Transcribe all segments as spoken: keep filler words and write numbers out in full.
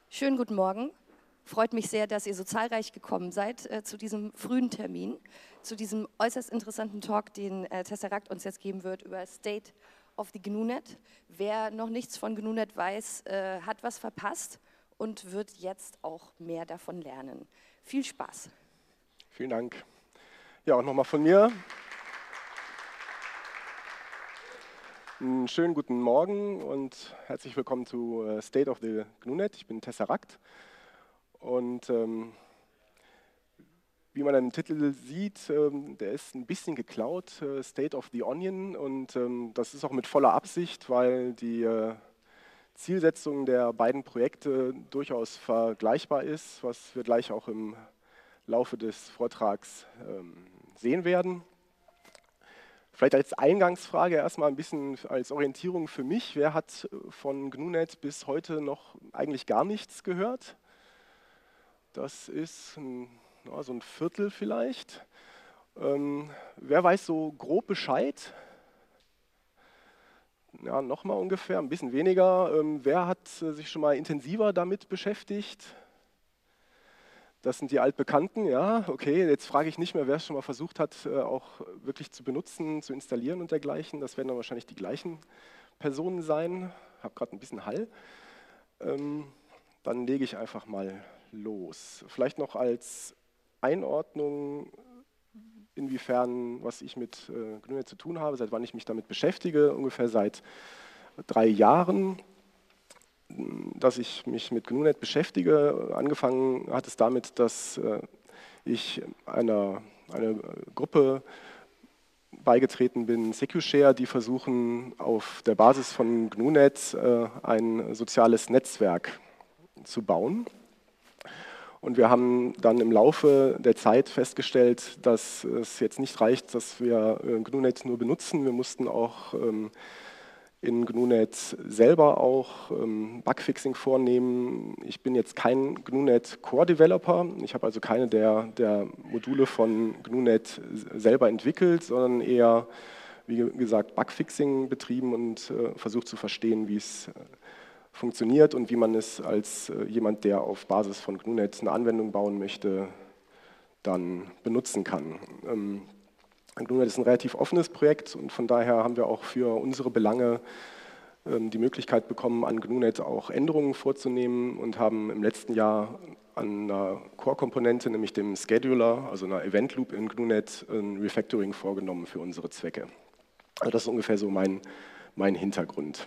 Schönen guten Morgen. Freut mich sehr, dass ihr so zahlreich gekommen seid äh, zu diesem frühen Termin, zu diesem äußerst interessanten Talk, den äh, Tesseract uns jetzt geben wird über State of the G N U Net. Wer noch nichts von G N U Net weiß, äh, hat was verpasst und wird jetzt auch mehr davon lernen. Viel Spaß. Vielen Dank. Ja, auch nochmal von mir. Einen schönen guten Morgen und herzlich willkommen zu äh, State of the G N U Net. Ich bin Tesseract und ähm, wie man im Titel sieht, ähm, der ist ein bisschen geklaut, äh, State of the Onion, und ähm, das ist auch mit voller Absicht, weil die äh, Zielsetzung der beiden Projekte durchaus vergleichbar ist, was wir gleich auch im Laufe des Vortrags ähm, sehen werden. Vielleicht als Eingangsfrage erstmal ein bisschen als Orientierung für mich. Wer hat von G N U Net bis heute noch eigentlich gar nichts gehört? Das ist ein, ja, so ein Viertel vielleicht. Ähm, wer weiß so grob Bescheid? Ja, nochmal ungefähr, ein bisschen weniger. Ähm, wer hat sich schon mal intensiver damit beschäftigt? Das sind die Altbekannten, ja, okay. Jetzt frage ich nicht mehr, wer es schon mal versucht hat, auch wirklich zu benutzen, zu installieren und dergleichen. Das werden dann wahrscheinlich die gleichen Personen sein. Ich habe gerade ein bisschen Hall. Ähm, dann lege ich einfach mal los. Vielleicht noch als Einordnung, inwiefern, was ich mit äh, G N U Net zu tun habe, seit wann ich mich damit beschäftige, ungefähr seit drei Jahren. Dass ich mich mit G N U Net beschäftige. Angefangen hat es damit, dass äh, ich einer, einer Gruppe beigetreten bin, SecuShare, die versuchen, auf der Basis von G N U Net äh, ein soziales Netzwerk zu bauen. Und wir haben dann im Laufe der Zeit festgestellt, dass es jetzt nicht reicht, dass wir äh, G N U Net nur benutzen. Wir mussten auch ähm, in G N U Net selber auch ähm, Bugfixing vornehmen. Ich bin jetzt kein G N U Net Core Developer. Ich habe also keine der, der Module von G N U Net selber entwickelt, sondern eher, wie gesagt, Bugfixing betrieben und äh, versucht zu verstehen, wie es äh, funktioniert und wie man es als äh, jemand, der auf Basis von G N U Net eine Anwendung bauen möchte, dann benutzen kann. Ähm, G N U Net ist ein relativ offenes Projekt und von daher haben wir auch für unsere Belange ähm, die Möglichkeit bekommen, an G N U Net auch Änderungen vorzunehmen und haben im letzten Jahr an einer Core-Komponente, nämlich dem Scheduler, also einer Event Loop in G N U Net, ein Refactoring vorgenommen für unsere Zwecke. Also das ist ungefähr so mein, mein Hintergrund.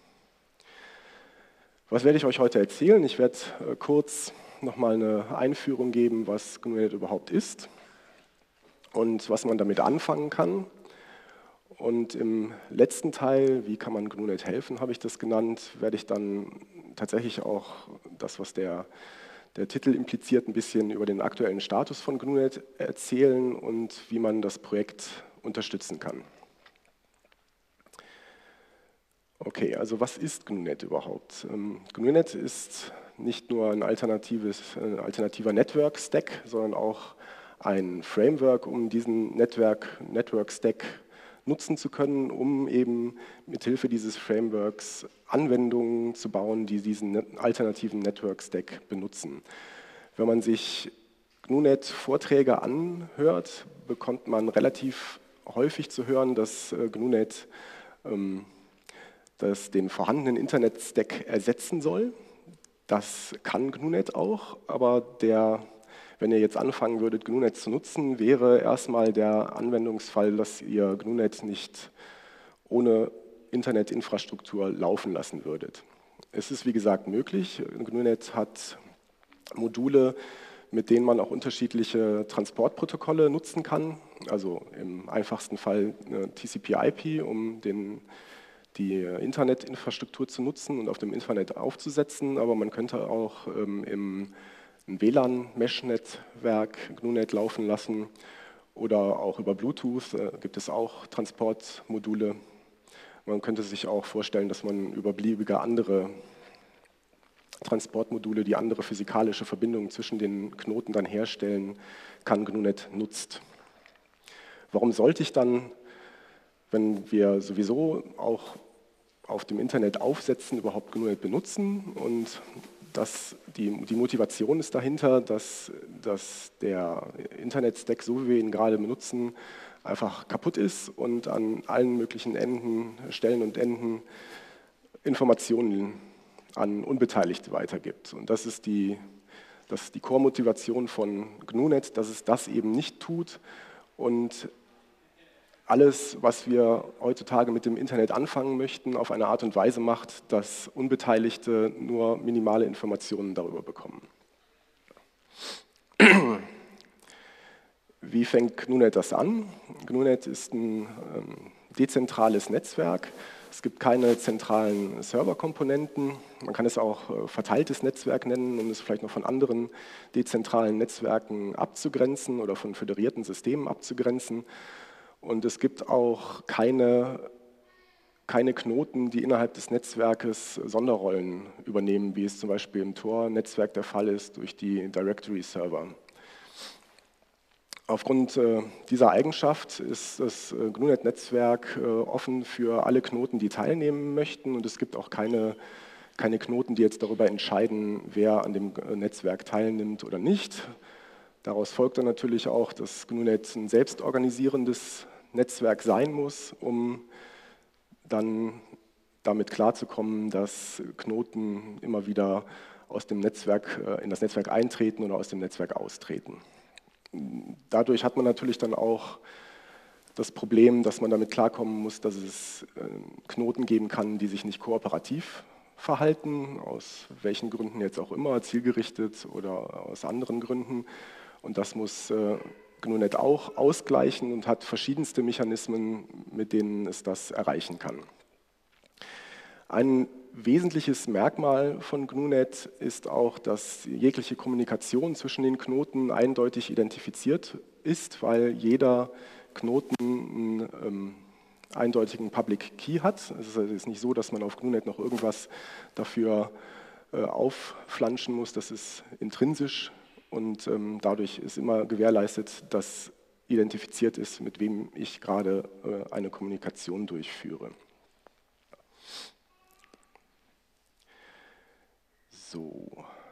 Was werde ich euch heute erzählen? Ich werde äh, kurz nochmal eine Einführung geben, was G N U Net überhaupt ist und was man damit anfangen kann. Und im letzten Teil, wie kann man G N U Net helfen, habe ich das genannt, werde ich dann tatsächlich auch das, was der, der Titel impliziert, ein bisschen über den aktuellen Status von G N U Net erzählen und wie man das Projekt unterstützen kann. Okay, also was ist G N U Net überhaupt? Ähm, G N U Net ist nicht nur ein, alternatives, ein alternativer Network-Stack, sondern auch ein Framework, um diesen Network, Network-Stack nutzen zu können, um eben mithilfe dieses Frameworks Anwendungen zu bauen, die diesen alternativen Network-Stack benutzen. Wenn man sich G N U Net-Vorträge anhört, bekommt man relativ häufig zu hören, dass G N U Net ähm, das den vorhandenen Internet-Stack ersetzen soll. Das kann G N U Net auch, aber der, wenn ihr jetzt anfangen würdet, G N U Net zu nutzen, wäre erstmal der Anwendungsfall, dass ihr G N U Net nicht ohne Internetinfrastruktur laufen lassen würdet. Es ist wie gesagt möglich. G N U Net hat Module, mit denen man auch unterschiedliche Transportprotokolle nutzen kann. Also im einfachsten Fall T C P I P, um den die Internetinfrastruktur zu nutzen und auf dem Internet aufzusetzen, aber man könnte auch ähm, im W L A N-Mesh-Netzwerk G N U Net laufen lassen oder auch über Bluetooth äh, gibt es auch Transportmodule. Man könnte sich auch vorstellen, dass man über beliebige andere Transportmodule, die andere physikalische Verbindungen zwischen den Knoten dann herstellen kann, G N U Net nutzt. Warum sollte ich dann, wenn wir sowieso auch auf dem Internet aufsetzen, überhaupt G N U Net benutzen? Und das die, die Motivation ist dahinter, dass, dass der Internet-Stack, so wie wir ihn gerade benutzen, einfach kaputt ist und an allen möglichen Enden, Stellen und Enden Informationen an Unbeteiligte weitergibt. Und das ist die, das ist die Core-Motivation von G N U Net, dass es das eben nicht tut und alles, was wir heutzutage mit dem Internet anfangen möchten, auf eine Art und Weise macht, dass Unbeteiligte nur minimale Informationen darüber bekommen. Wie fängt G N U Net das an? G N U Net ist ein ähm, dezentrales Netzwerk. Es gibt keine zentralen Serverkomponenten. Man kann es auch äh, verteiltes Netzwerk nennen, um es vielleicht noch von anderen dezentralen Netzwerken abzugrenzen oder von föderierten Systemen abzugrenzen. Und es gibt auch keine, keine Knoten, die innerhalb des Netzwerkes Sonderrollen übernehmen, wie es zum Beispiel im Tor-Netzwerk der Fall ist durch die Directory-Server. Aufgrund äh, dieser Eigenschaft ist das äh, G N U Net-Netzwerk äh, offen für alle Knoten, die teilnehmen möchten, und es gibt auch keine, keine Knoten, die jetzt darüber entscheiden, wer an dem äh, Netzwerk teilnimmt oder nicht. Daraus folgt dann natürlich auch, dass G N U Net ein selbstorganisierendes Netzwerk sein muss, um dann damit klarzukommen, dass Knoten immer wieder aus dem Netzwerk, äh, in das Netzwerk eintreten oder aus dem Netzwerk austreten. Dadurch hat man natürlich dann auch das Problem, dass man damit klarkommen muss, dass es Knoten geben kann, die sich nicht kooperativ verhalten, aus welchen Gründen jetzt auch immer, zielgerichtet oder aus anderen Gründen. Und das muss G N U Net auch ausgleichen und hat verschiedenste Mechanismen, mit denen es das erreichen kann. Ein wesentliches Merkmal von G N U Net ist auch, dass jegliche Kommunikation zwischen den Knoten eindeutig identifiziert ist, weil jeder Knoten einen ähm, eindeutigen Public Key hat. Es ist nicht so, dass man auf G N U Net noch irgendwas dafür äh, aufflanschen muss. Das ist intrinsisch und ähm, dadurch ist immer gewährleistet, dass identifiziert ist, mit wem ich gerade äh, eine Kommunikation durchführe. So.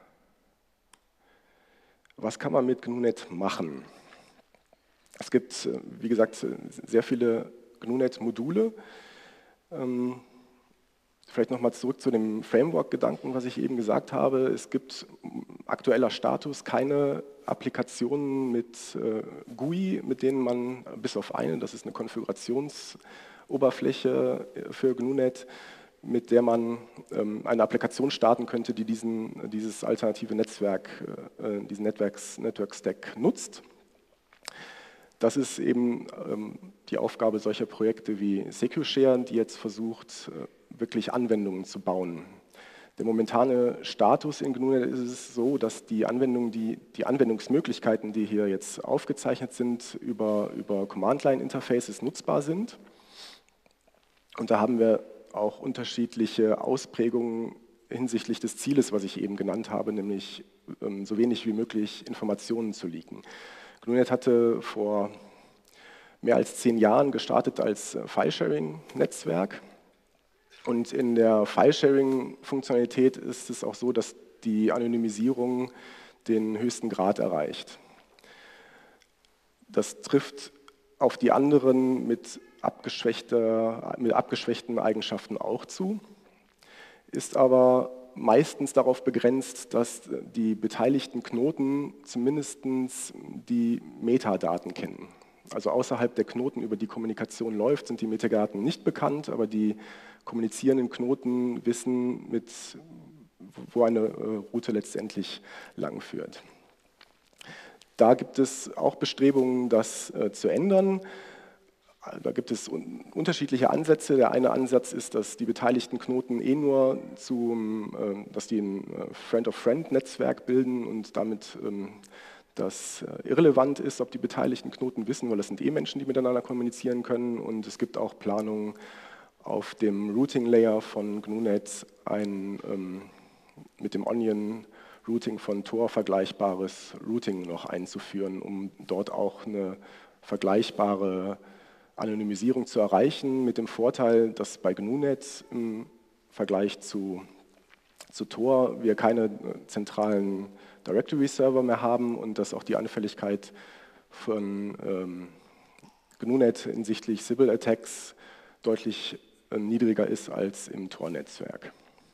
Was kann man mit G N U Net machen? Es gibt, wie gesagt, sehr viele G N U Net-Module. Ähm, vielleicht nochmal zurück zu dem Framework-Gedanken, was ich eben gesagt habe. Es gibt aktueller Status keine Applikationen mit äh, G U I, mit denen man, bis auf eine, das ist eine Konfigurationsoberfläche für G N U Net, mit der man ähm, eine Applikation starten könnte, die diesen, dieses alternative Netzwerk, äh, diesen Networks, Network Stack nutzt. Das ist eben ähm, die Aufgabe solcher Projekte wie SecuShare, die jetzt versucht, äh, wirklich Anwendungen zu bauen. Der momentane Status in G N U Net ist es so, dass die Anwendungen, die, die Anwendungsmöglichkeiten, die hier jetzt aufgezeichnet sind, über, über Command-Line-Interfaces nutzbar sind. Und da haben wir auch unterschiedliche Ausprägungen hinsichtlich des Zieles, was ich eben genannt habe, nämlich ähm, so wenig wie möglich Informationen zu leaken. G N U Net hatte vor mehr als zehn Jahren gestartet als File-Sharing-Netzwerk. Und in der File-Sharing-Funktionalität ist es auch so, dass die Anonymisierung den höchsten Grad erreicht. Das trifft auf die anderen mit, abgeschwächter, mit abgeschwächten Eigenschaften auch zu, ist aber meistens darauf begrenzt, dass die beteiligten Knoten zumindest die Metadaten kennen. Also außerhalb der Knoten, über die Kommunikation läuft, sind die Metadaten nicht bekannt, aber die kommunizierenden Knoten wissen, mit, wo eine Route letztendlich langführt. Da gibt es auch Bestrebungen, das äh, zu ändern. Da gibt es un unterschiedliche Ansätze. Der eine Ansatz ist, dass die beteiligten Knoten eh nur zum, äh, dass die ein Friend-of-Friend-Netzwerk bilden und damit ähm, das äh, irrelevant ist, ob die beteiligten Knoten wissen, weil das sind eh Menschen, die miteinander kommunizieren können. Und es gibt auch Planungen, auf dem Routing-Layer von G N U Net ein ähm, mit dem Onion Routing von Tor vergleichbares Routing noch einzuführen, um dort auch eine vergleichbare Anonymisierung zu erreichen, mit dem Vorteil, dass bei G N U Net im Vergleich zu, zu Tor wir keine zentralen Directory-Server mehr haben und dass auch die Anfälligkeit von ähm, GNU-Net hinsichtlich Sybil-Attacks deutlich äh, niedriger ist als im Tor-Netzwerk.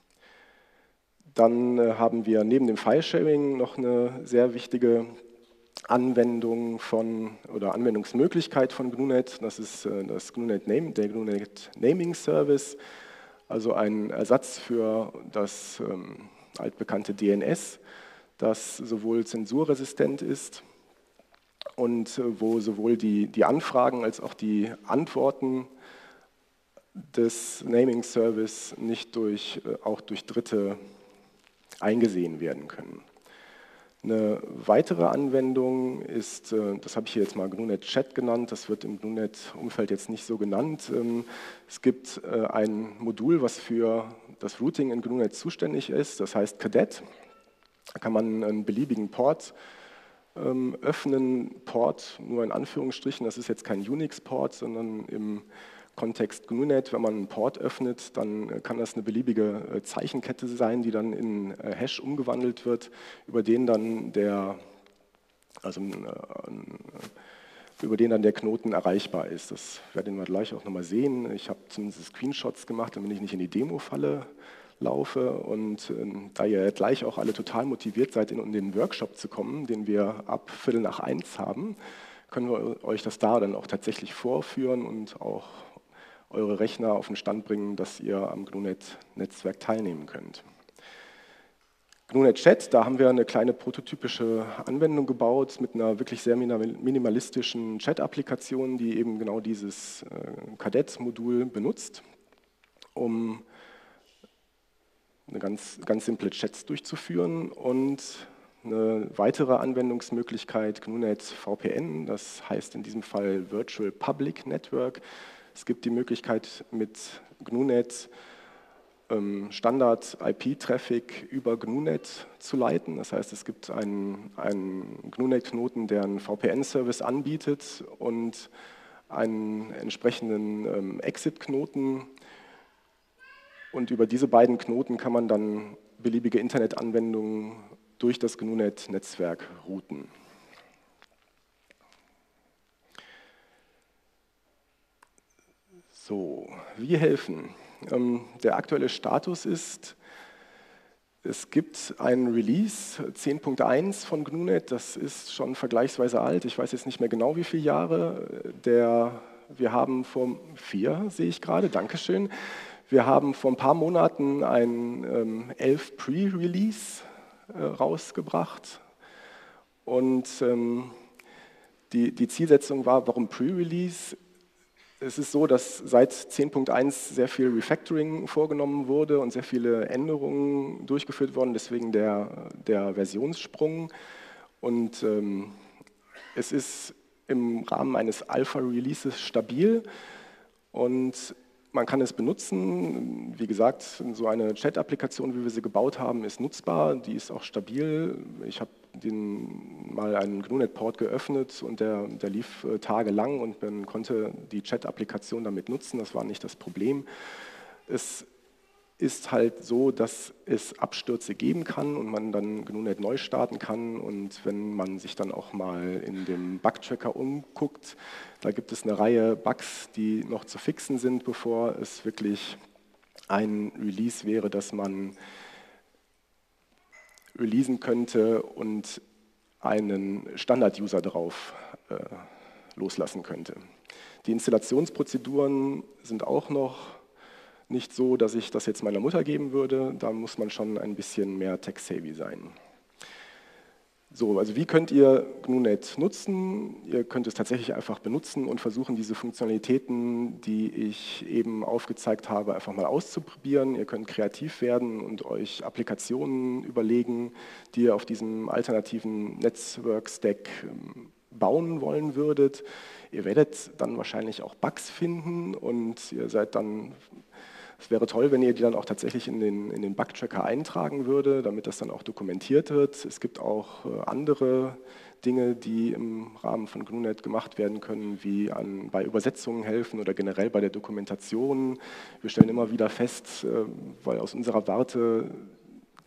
Dann äh, haben wir neben dem File-Sharing noch eine sehr wichtige Anwendung von oder Anwendungsmöglichkeit von GNU-Net. Das ist äh, das GNU-Net Name, der GNU-Net Naming Service, also ein Ersatz für das ähm, altbekannte D N S, das sowohl zensurresistent ist und äh, wo sowohl die, die Anfragen als auch die Antworten des Naming Service nicht durch, äh, auch durch Dritte eingesehen werden können. Eine weitere Anwendung ist, das habe ich hier jetzt mal GNU-Net Chat genannt, das wird im GNU-Net-Umfeld jetzt nicht so genannt. Es gibt ein Modul, was für das Routing in GNU-Net zuständig ist, das heißt Cadet. Da kann man einen beliebigen Port öffnen, Port nur in Anführungsstrichen, das ist jetzt kein Unix-Port, sondern im Kontext GNU-Net, wenn man einen Port öffnet, dann kann das eine beliebige Zeichenkette sein, die dann in Hash umgewandelt wird, über den dann der, also über den dann der Knoten erreichbar ist. Das werden wir gleich auch nochmal sehen. Ich habe zumindest Screenshots gemacht, damit ich nicht in die Demo-Falle laufe. Und äh, da ihr gleich auch alle total motiviert seid, in, in den Workshop zu kommen, den wir ab Viertel nach eins haben, können wir euch das da dann auch tatsächlich vorführen und auch eure Rechner auf den Stand bringen, dass ihr am GNU-Net-Netzwerk teilnehmen könnt. GNU-Net Chat, da haben wir eine kleine prototypische Anwendung gebaut mit einer wirklich sehr minimalistischen Chat-Applikation, die eben genau dieses äh, Cadet-Modul benutzt, um eine ganz, ganz simple Chats durchzuführen. Und eine weitere Anwendungsmöglichkeit, GNU-Net V P N, das heißt in diesem Fall Virtual Public Network. Es gibt die Möglichkeit, mit GNU-Net ähm, Standard-I P-Traffic über GNU-Net zu leiten. Das heißt, es gibt einen, einen GNU-Net-Knoten, der einen V P N-Service anbietet und einen entsprechenden ähm, Exit-Knoten. Und über diese beiden Knoten kann man dann beliebige Internetanwendungen durch das GNU-Net-Netzwerk routen. So, wie helfen? Ähm, der aktuelle Status ist, es gibt ein Release zehn Punkt eins von GNU-Net, das ist schon vergleichsweise alt, ich weiß jetzt nicht mehr genau wie viele Jahre. Der, wir haben vor vier, sehe ich gerade, Dankeschön. Wir haben vor ein paar Monaten ein ähm, elf Pre-Release äh, rausgebracht und ähm, die, die Zielsetzung war, warum Pre-Release? Es ist so, dass seit zehn Punkt eins sehr viel Refactoring vorgenommen wurde und sehr viele Änderungen durchgeführt wurden, deswegen der, der Versionssprung. Und ähm, es ist im Rahmen eines Alpha-Releases stabil und man kann es benutzen. Wie gesagt, so eine Chat-Applikation, wie wir sie gebaut haben, ist nutzbar, die ist auch stabil. Ich habe den mal einen GNU-Net-Port geöffnet und der, der lief äh, tagelang und man konnte die Chat-Applikation damit nutzen, das war nicht das Problem. Es ist halt so, dass es Abstürze geben kann und man dann GNU-Net neu starten kann und wenn man sich dann auch mal in dem Bug-Tracker umguckt, da gibt es eine Reihe Bugs, die noch zu fixen sind, bevor es wirklich ein Release wäre, das man releasen könnte und einen Standard-User drauf äh, loslassen könnte. Die Installationsprozeduren sind auch noch nicht so, dass ich das jetzt meiner Mutter geben würde, da muss man schon ein bisschen mehr tech-savvy sein. So, also wie könnt ihr GNU-Net nutzen? Ihr könnt es tatsächlich einfach benutzen und versuchen, diese Funktionalitäten, die ich eben aufgezeigt habe, einfach mal auszuprobieren. Ihr könnt kreativ werden und euch Applikationen überlegen, die ihr auf diesem alternativen Network-Stack bauen wollen würdet. Ihr werdet dann wahrscheinlich auch Bugs finden und ihr seid dann Es wäre toll, wenn ihr die dann auch tatsächlich in den, in den Bug-Tracker eintragen würde, damit das dann auch dokumentiert wird. Es gibt auch äh, andere Dinge, die im Rahmen von GNU-Net gemacht werden können, wie an, bei Übersetzungen helfen oder generell bei der Dokumentation. Wir stellen immer wieder fest, äh, weil aus unserer Warte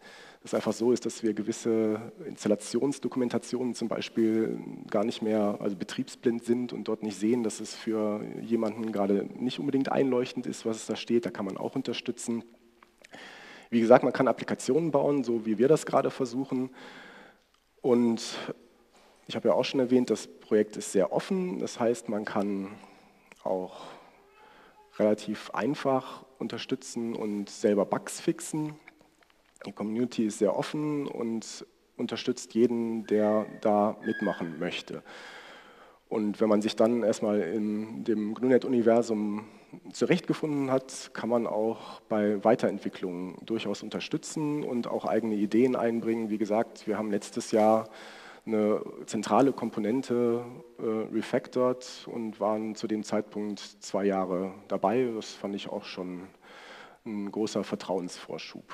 es einfach so ist, dass wir gewisse Installationsdokumentationen zum Beispiel gar nicht mehr, also betriebsblind sind und dort nicht sehen, dass es für jemanden gerade nicht unbedingt einleuchtend ist, was es da steht. Da kann man auch unterstützen. Wie gesagt, man kann Applikationen bauen, so wie wir das gerade versuchen. Und ich habe ja auch schon erwähnt, das Projekt ist sehr offen. Das heißt, man kann auch relativ einfach unterstützen und selber Bugs fixen. Die Community ist sehr offen und unterstützt jeden, der da mitmachen möchte. Und wenn man sich dann erstmal in dem GNU-Net-Universum zurechtgefunden hat, kann man auch bei Weiterentwicklungen durchaus unterstützen und auch eigene Ideen einbringen. Wie gesagt, wir haben letztes Jahr eine zentrale Komponente äh, refactored und waren zu dem Zeitpunkt zwei Jahre dabei. Das fand ich auch schon ein großer Vertrauensvorschub.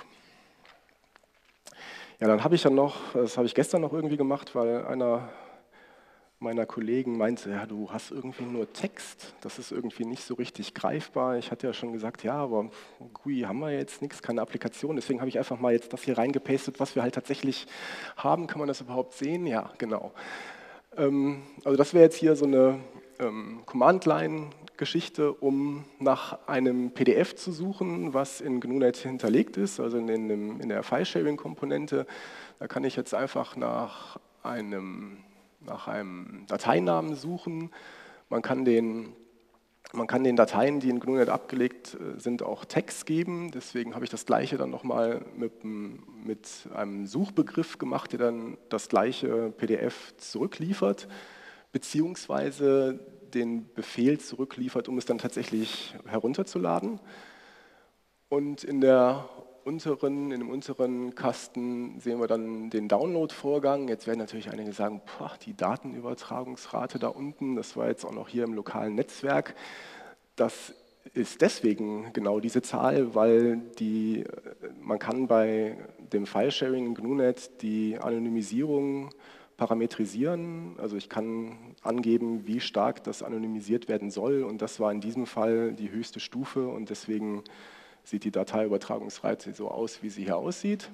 Ja, dann habe ich ja noch, das habe ich gestern noch irgendwie gemacht, weil einer meiner Kollegen meinte, ja, du hast irgendwie nur Text, das ist irgendwie nicht so richtig greifbar. Ich hatte ja schon gesagt, ja, aber G U I haben wir jetzt nichts, keine Applikation, deswegen habe ich einfach mal jetzt das hier reingepastet, was wir halt tatsächlich haben. Kann man das überhaupt sehen? Ja, genau. Ähm, also das wäre jetzt hier so eine ähm, Command-Line-Geschichte, um nach einem P D F zu suchen, was in GNU-Net hinterlegt ist, also in, in, in der File-Sharing-Komponente. Da kann ich jetzt einfach nach einem nach einem Dateinamen suchen. Man kann den, man kann den Dateien, die in GNU-Net abgelegt sind, auch Tags geben. Deswegen habe ich das Gleiche dann nochmal mit, mit einem Suchbegriff gemacht, der dann das gleiche P D F zurückliefert, beziehungsweise den Befehl zurückliefert, um es dann tatsächlich herunterzuladen. Und in der unteren, in dem unteren Kasten sehen wir dann den Download-Vorgang. Jetzt werden natürlich einige sagen, boah, die Datenübertragungsrate da unten, das war jetzt auch noch hier im lokalen Netzwerk. Das ist deswegen genau diese Zahl, weil die, man kann bei dem File-Sharing in GNU-Net die Anonymisierung parametrisieren. Also ich kann angeben, wie stark das anonymisiert werden soll, und das war in diesem Fall die höchste Stufe, und deswegen sieht die Dateiübertragungsrate so aus, wie sie hier aussieht.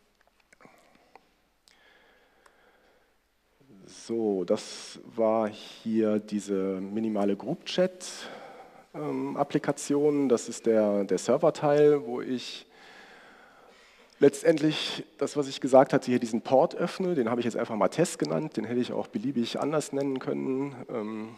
So, das war hier diese minimale Group-Chat-Applikation. Das ist der, der Serverteil, wo ich letztendlich das, was ich gesagt hatte, hier diesen Port öffne. Den habe ich jetzt einfach mal Test genannt. Den hätte ich auch beliebig anders nennen können.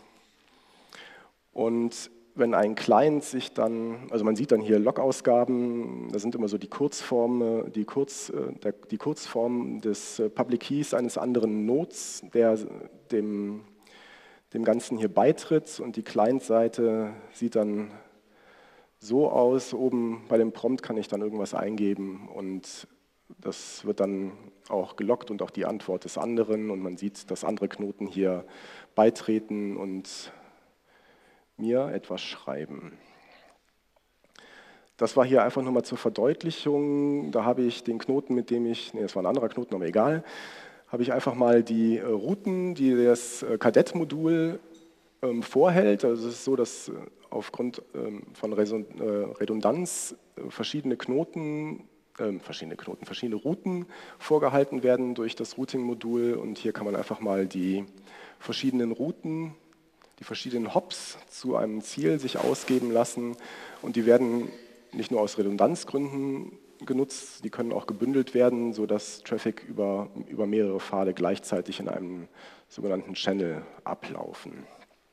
Und wenn ein Client sich dann, also man sieht dann hier Log-Ausgaben, da sind immer so die Kurzform, die, Kurz, die Kurzform des Public Keys eines anderen Nodes, der dem, dem Ganzen hier beitritt, und die Client-Seite sieht dann so aus. Oben bei dem Prompt kann ich dann irgendwas eingeben und das wird dann auch geloggt und auch die Antwort des anderen, und man sieht, dass andere Knoten hier beitreten und mir etwas schreiben. Das war hier einfach nur mal zur Verdeutlichung. Da habe ich den Knoten, mit dem ich, nee, das war ein anderer Knoten, aber egal, habe ich einfach mal die Routen, die das Kadett-Modul ähm, vorhält. Also es ist so, dass aufgrund ähm, von Redundanz verschiedene Knoten, äh, verschiedene Knoten, verschiedene Routen vorgehalten werden durch das Routing-Modul, und hier kann man einfach mal die verschiedenen Routen, die verschiedenen Hops zu einem Ziel sich ausgeben lassen, und die werden nicht nur aus Redundanzgründen genutzt, die können auch gebündelt werden, sodass Traffic über, über mehrere Pfade gleichzeitig in einem sogenannten Channel ablaufen.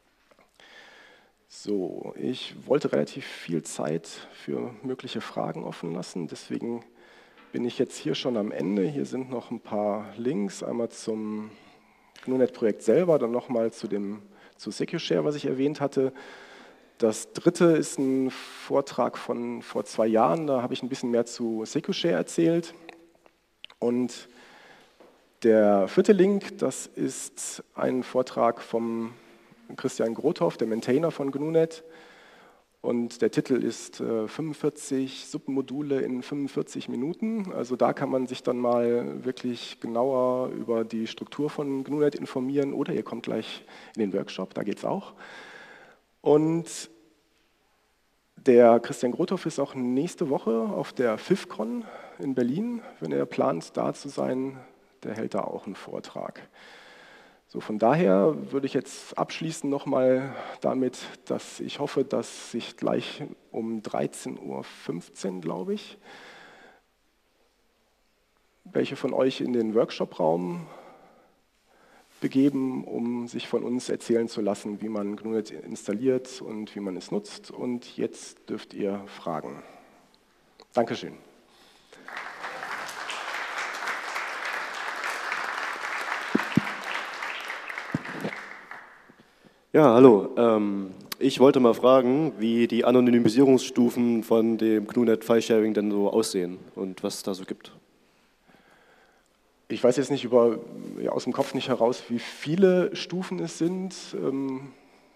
So, ich wollte relativ viel Zeit für mögliche Fragen offen lassen, deswegen bin ich jetzt hier schon am Ende. Hier sind noch ein paar Links, einmal zum GNU-Net-Projekt selber, dann nochmal zu dem zu SecuShare, was ich erwähnt hatte. Das dritte ist ein Vortrag von vor zwei Jahren, da habe ich ein bisschen mehr zu SecuShare erzählt. Und der vierte Link, das ist ein Vortrag vom Christian Grothoff, der Maintainer von GNU-Net. Und der Titel ist äh, fünfundvierzig Submodule in fünfundvierzig Minuten. Also da kann man sich dann mal wirklich genauer über die Struktur von GNU-Net informieren, oder ihr kommt gleich in den Workshop, da geht es auch. Und Der Christian Grothoff ist auch nächste Woche auf der FIFCon in Berlin. Wenn er plant, da zu sein, der hält da auch einen Vortrag. So, von daher würde ich jetzt abschließen nochmal damit, dass ich hoffe, dass sich gleich um dreizehn Uhr fünfzehn, glaube ich, welche von euch in den Workshop-Raum begeben, um sich von uns erzählen zu lassen, wie man GNU-Net installiert und wie man es nutzt. Und jetzt dürft ihr fragen. Dankeschön. Ja, hallo. Ähm, ich wollte mal fragen, wie die Anonymisierungsstufen von dem GNU-Net File-Sharing denn so aussehen und was es da so gibt. Ich weiß jetzt nicht über, ja, aus dem Kopf nicht heraus, wie viele Stufen es sind. Ähm,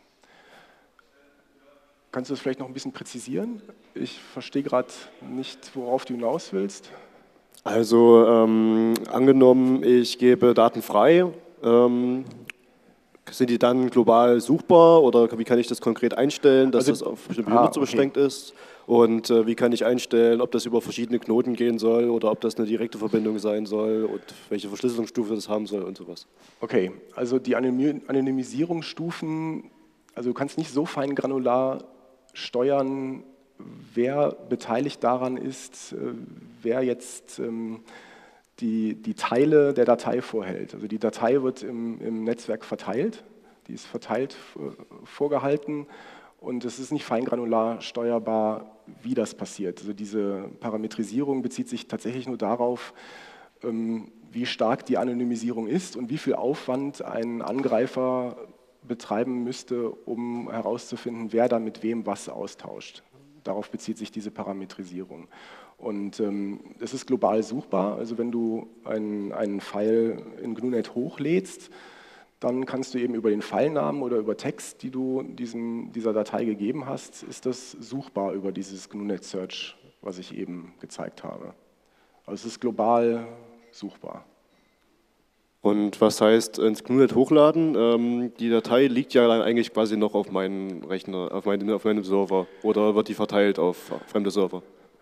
kannst du das vielleicht noch ein bisschen präzisieren? Ich verstehe gerade nicht, worauf du hinaus willst. Also ähm, angenommen, ich gebe Daten frei. Ähm, Sind die dann global suchbar oder wie kann ich das konkret einstellen, dass also, das auf bestimmte ah, Benutzer okay. beschränkt ist? Und äh, wie kann ich einstellen, ob das über verschiedene Knoten gehen soll oder ob das eine direkte Verbindung sein soll und welche Verschlüsselungsstufe das haben soll und sowas? Okay, also die Anonymisierungsstufen, also du kannst nicht so fein granular steuern, wer beteiligt daran ist, wer jetzt ähm, Die, die Teile der Datei vorhält. Also die Datei wird im, im Netzwerk verteilt, die ist verteilt vorgehalten und es ist nicht feingranular steuerbar, wie das passiert. Also diese Parametrisierung bezieht sich tatsächlich nur darauf, wie stark die Anonymisierung ist und wie viel Aufwand ein Angreifer betreiben müsste, um herauszufinden, wer da mit wem was austauscht. Darauf bezieht sich diese Parametrisierung. Und ähm, es ist global suchbar, also wenn du einen, einen File in GNU-Net hochlädst, dann kannst du eben über den Filenamen oder über Text, die du diesem, dieser Datei gegeben hast, ist das suchbar über dieses GNU-Net Search, was ich eben gezeigt habe. Also es ist global suchbar. Und was heißt ins GNU-Net hochladen? Ähm, die Datei liegt ja dann eigentlich quasi noch auf meinem Rechner, auf meinem, auf meinem Server oder wird die verteilt auf fremde Server?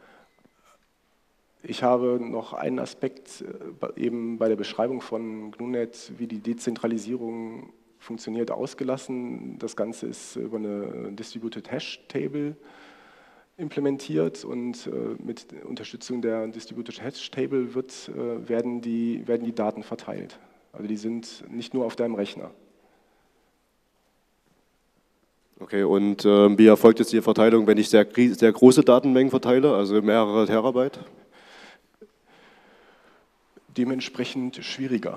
Ich habe noch einen Aspekt eben bei der Beschreibung von GNU-Net, wie die Dezentralisierung funktioniert, ausgelassen. Das Ganze ist über eine Distributed Hash Table implementiert und mit Unterstützung der Distributed Hash Table wird, werden, die, werden die Daten verteilt. Also die sind nicht nur auf deinem Rechner. Okay, und äh, wie erfolgt jetzt die Verteilung, wenn ich sehr, sehr große Datenmengen verteile, also mehrere Terabyte? Dementsprechend schwieriger.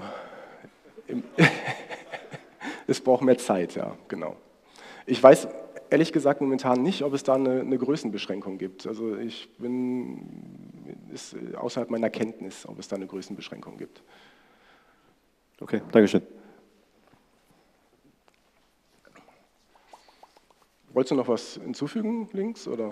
Es braucht mehr Zeit, ja, genau. Ich weiß ehrlich gesagt momentan nicht, ob es da eine, eine Größenbeschränkung gibt. Also ich bin, ist außerhalb meiner Kenntnis, ob es da eine Größenbeschränkung gibt. Okay, Dankeschön. Wolltest du noch was hinzufügen, links, oder?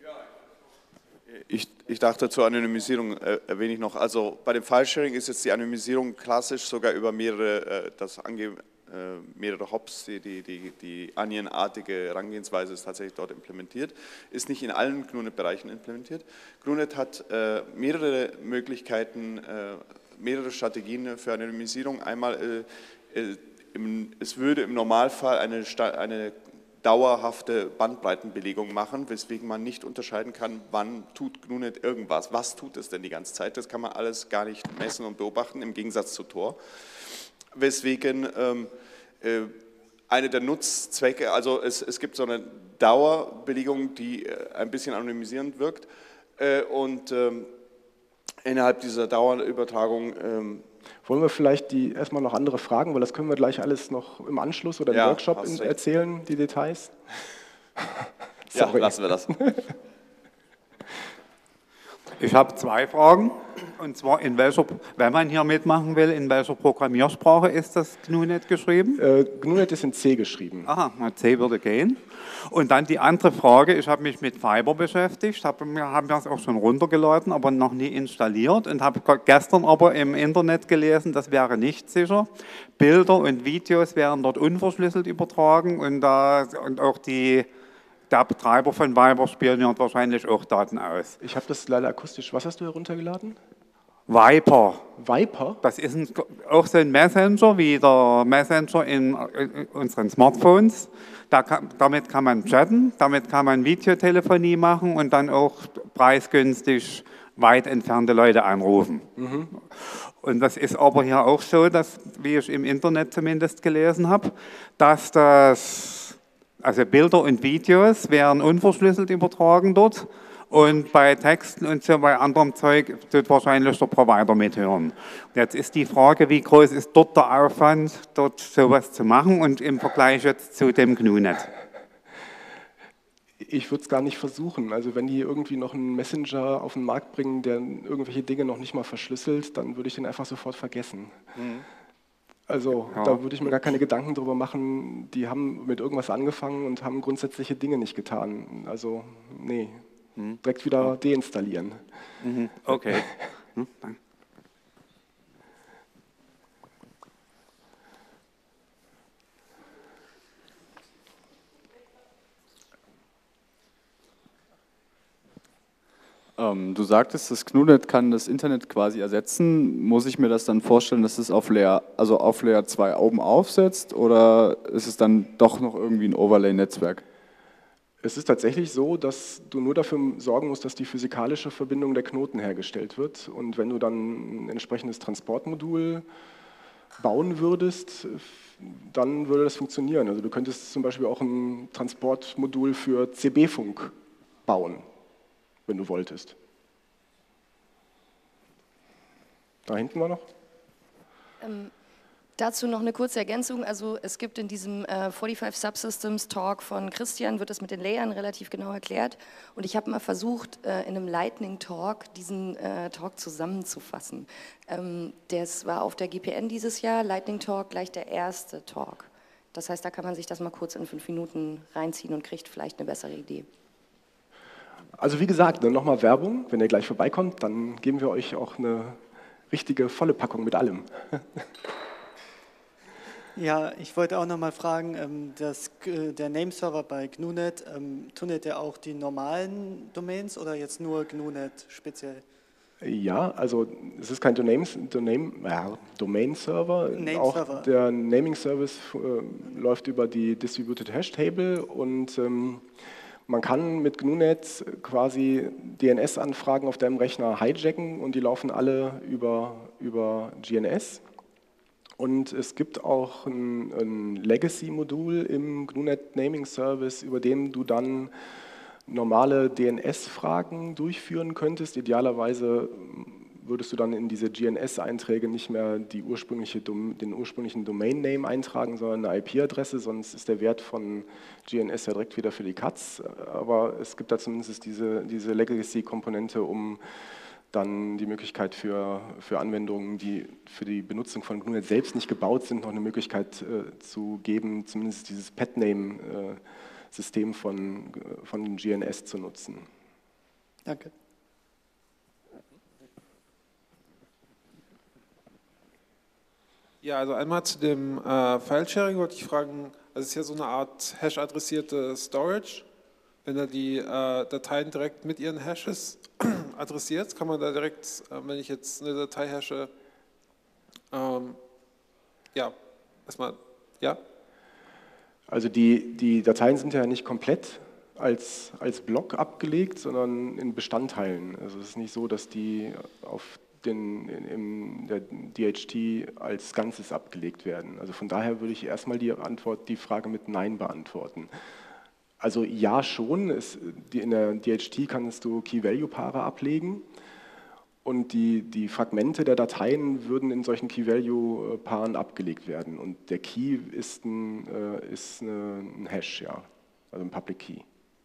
Ich, ich dachte, zur Anonymisierung äh, erwähne ich noch, also bei dem File-Sharing ist jetzt die Anonymisierung klassisch sogar über mehrere, äh, das Ange äh, mehrere Hops, die, die, die, die Onion-artige Herangehensweise ist tatsächlich dort implementiert, ist nicht in allen GNU-Net-Bereichen implementiert. GNU-Net hat äh, mehrere Möglichkeiten, äh, mehrere Strategien für Anonymisierung. Einmal, äh, äh, im, es würde im Normalfall eine, eine dauerhafte Bandbreitenbelegung machen, weswegen man nicht unterscheiden kann, wann tut GNU-Net irgendwas, was tut es denn die ganze Zeit, das kann man alles gar nicht messen und beobachten, im Gegensatz zu Tor. Weswegen ähm, äh, eine der Nutzzwecke, also es, es gibt so eine Dauerbelegung, die äh, ein bisschen anonymisierend wirkt äh, und ähm, innerhalb dieser Dauerübertragung ähm, wollen wir vielleicht die erstmal noch andere Fragen, weil das können wir gleich alles noch im Anschluss oder im ja, Workshop in, erzählen, die Details? Ja, lassen wir das. Ich habe zwei Fragen, und zwar, in welcher, wenn man hier mitmachen will, in welcher Programmiersprache ist das GNU-Net geschrieben? Äh, GNU-Net ist in C geschrieben. Aha, C würde gehen. Und dann die andere Frage, ich habe mich mit Fiber beschäftigt, habe mir hab das auch schon runtergeladen, aber noch nie installiert und habe gestern aber im Internet gelesen, das wäre nicht sicher. Bilder und Videos wären dort unverschlüsselt übertragen und, da, und auch die der Betreiber von Viber spioniert wahrscheinlich auch Daten aus. Ich habe das leider akustisch. Was hast du heruntergeladen? Viper. Viper? Das ist ein, auch so ein Messenger wie der Messenger in, in unseren Smartphones. Da kann, damit kann man chatten, damit kann man Videotelefonie machen und dann auch preisgünstig weit entfernte Leute anrufen. Mhm. Und das ist aber hier auch so, dass, wie ich im Internet zumindest gelesen habe, dass das, also Bilder und Videos werden unverschlüsselt übertragen dort. Und bei Texten und so bei anderem Zeug wird wahrscheinlich der Provider mithören. Jetzt ist die Frage, wie groß ist dort der Aufwand, dort sowas zu machen und im Vergleich jetzt zu dem G N U Net? Ich würde es gar nicht versuchen. Also wenn die irgendwie noch einen Messenger auf den Markt bringen, der irgendwelche Dinge noch nicht mal verschlüsselt, dann würde ich den einfach sofort vergessen. Mhm. Also ja. Da würde ich mir gar keine Gedanken drüber machen, die haben mit irgendwas angefangen und haben grundsätzliche Dinge nicht getan. Also nee. Direkt wieder deinstallieren. Mhm. Okay. Hm, danke. Ähm, du sagtest, das G N U Net kann das Internet quasi ersetzen. Muss ich mir das dann vorstellen, dass es auf Layer, also auf Layer zwei oben aufsetzt, oder ist es dann doch noch irgendwie ein Overlay-Netzwerk? Es ist tatsächlich so, dass du nur dafür sorgen musst, dass die physikalische Verbindung der Knoten hergestellt wird. Und wenn du dann ein entsprechendes Transportmodul bauen würdest, dann würde das funktionieren. Also du könntest zum Beispiel auch ein Transportmodul für C B-Funk bauen, wenn du wolltest. Da hinten war noch? Ähm. Dazu noch eine kurze Ergänzung. Also es gibt in diesem äh, forty-five Subsystems Talk von Christian, wird das mit den Layern relativ genau erklärt. Und ich habe mal versucht, äh, in einem Lightning Talk diesen äh, Talk zusammenzufassen. Ähm, das war auf der G P N dieses Jahr, Lightning Talk gleich der erste Talk. Das heißt, da kann man sich das mal kurz in fünf Minuten reinziehen und kriegt vielleicht eine bessere Idee. Also wie gesagt, nochmal Werbung. Wenn ihr gleich vorbeikommt, dann geben wir euch auch eine richtige, volle Packung mit allem. Ja, ich wollte auch noch mal fragen, das, der Nameserver bei G N U Net, tunet der auch die normalen Domains oder jetzt nur G N U Net speziell? Ja, also es ist kein Domain, Domain, ja, Domain-Server. Name auch Server. Der Naming-Service äh, läuft über die Distributed Hash Table und ähm, man kann mit G N U Net quasi D N S-Anfragen auf deinem Rechner hijacken und die laufen alle über, über G N S. Und es gibt auch ein, ein Legacy-Modul im G N U Net Naming Service, über dem du dann normale D N S-Fragen durchführen könntest. Idealerweise würdest du dann in diese G N S-Einträge nicht mehr die ursprüngliche, den ursprünglichen Domain-Name eintragen, sondern eine I P-Adresse, sonst ist der Wert von G N S ja direkt wieder für die Katz. Aber es gibt da zumindest diese, diese Legacy-Komponente, um dann die Möglichkeit für, für Anwendungen, die für die Benutzung von G N U Net selbst nicht gebaut sind, noch eine Möglichkeit äh, zu geben, zumindest dieses Pet-Name-System von, von G N S zu nutzen. Danke. Ja, also einmal zu dem äh, File-Sharing wollte ich fragen, also es ist ja so eine Art Hash-adressierte Storage. Wenn er die äh, Dateien direkt mit ihren Hashes adressiert, kann man da direkt, äh, wenn ich jetzt eine Datei hashe, ähm, ja, erstmal, ja? Also die, die Dateien sind ja nicht komplett als, als Block abgelegt, sondern in Bestandteilen. Also es ist nicht so, dass die auf den, in der D H T als Ganzes abgelegt werden. Also von daher würde ich erstmal die Antwort, die Frage mit Nein beantworten. Also ja schon, es, die, in der D H T kannst du Key-Value-Paare ablegen und die, die Fragmente der Dateien würden in solchen Key-Value-Paaren abgelegt werden. Und der Key ist ein, äh, ist eine, ein Hash, ja, also ein Public Key.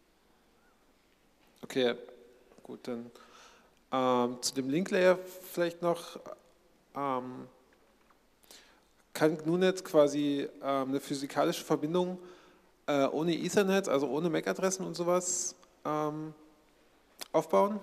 Okay, gut, dann ähm, zu dem Link-Layer vielleicht noch. Ähm, kann G N U Net quasi ähm, eine physikalische Verbindung ohne Ethernet, also ohne M A C-Adressen und sowas ähm, aufbauen?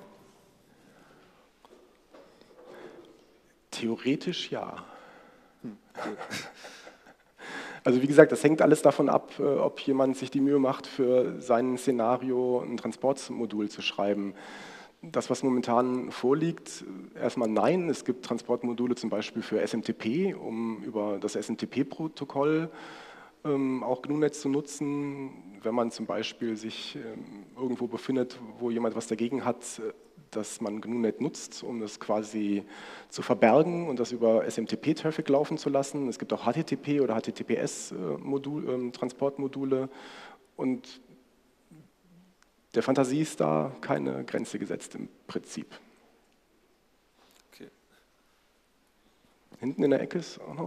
Theoretisch ja. Hm, Also wie gesagt, das hängt alles davon ab, ob jemand sich die Mühe macht, für sein Szenario ein Transportmodul zu schreiben. Das, was momentan vorliegt, erstmal nein. Es gibt Transportmodule zum Beispiel für S M T P, um über das S M T P-Protokoll ähm, auch GNU-Netz zu nutzen. Wenn man zum Beispiel sich ähm, irgendwo befindet, wo jemand was dagegen hat, dass man GNU-Net nutzt, um das quasi zu verbergen und das über S M T P-Traffic laufen zu lassen. Es gibt auch H T T P oder H T T P S-Transportmodule und der Fantasie ist da keine Grenze gesetzt im Prinzip. Okay. Hinten in der Ecke ist auch noch.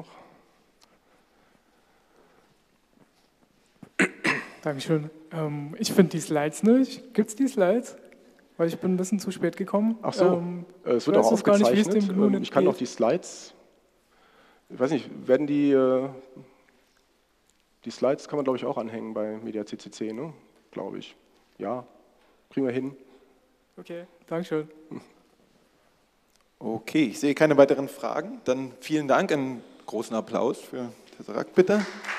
Dankeschön. Ähm, ich finde die Slides nicht. Gibt es die Slides? Weil ich bin ein bisschen zu spät gekommen. Ach so, ähm, es wird auch aufgezeichnet. Nicht, ähm, ich kann geht. noch die Slides, ich weiß nicht, werden die, äh, die Slides kann man glaube ich auch anhängen bei MediaCCC, ne? Glaube ich. Ja, kriegen wir hin. Okay, Dankeschön. Okay, ich sehe keine weiteren Fragen. Dann vielen Dank, einen großen Applaus für Tesseract bitte.